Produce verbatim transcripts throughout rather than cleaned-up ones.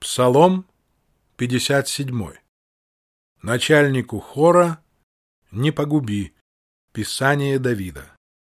Псалом пятьдесят седьмой. Начальнику хора не погуби. Писание Давида.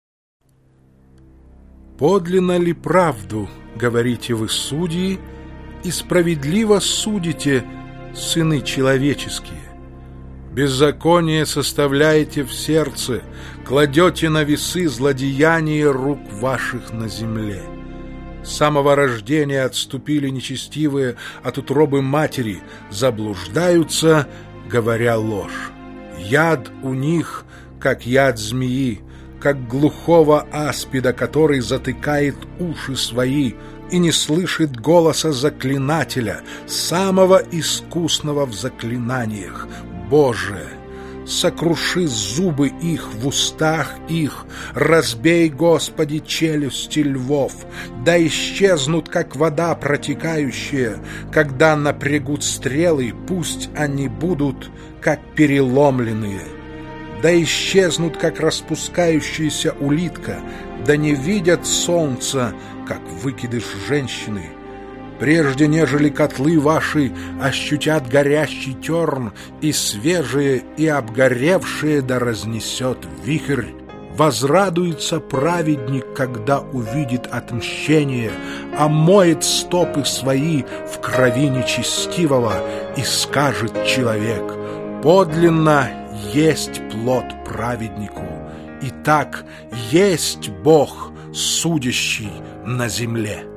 Подлинно ли правду, говорите вы, судьи, и справедливо судите, сыны человеческие? Беззаконие составляете в сердце, кладете на весы злодеяния рук ваших на земле. С самого рождения отступили нечестивые от утробы матери, заблуждаются, говоря ложь. Яд у них, как яд змеи, как глухого аспида, который затыкает уши свои и не слышит голоса заклинателя, самого искусного в заклинаниях. Боже, сокруши зубы их в устах их, разбей, Господи, челюсти львов, да исчезнут, как вода протекающая, когда напрягут стрелы, пусть они будут, как переломленные. Да исчезнут, как распускающаяся улитка, да не видят солнца, как выкидыш женщины. Прежде нежели котлы ваши ощутят горящий терн, и свежие, и обгоревшие да разнесет вихрь, возрадуется праведник, когда увидит отмщение, омоет стопы свои в крови нечестивого, и скажет человек: подлинно есть плод праведнику, и так есть Бог, судящий на земле.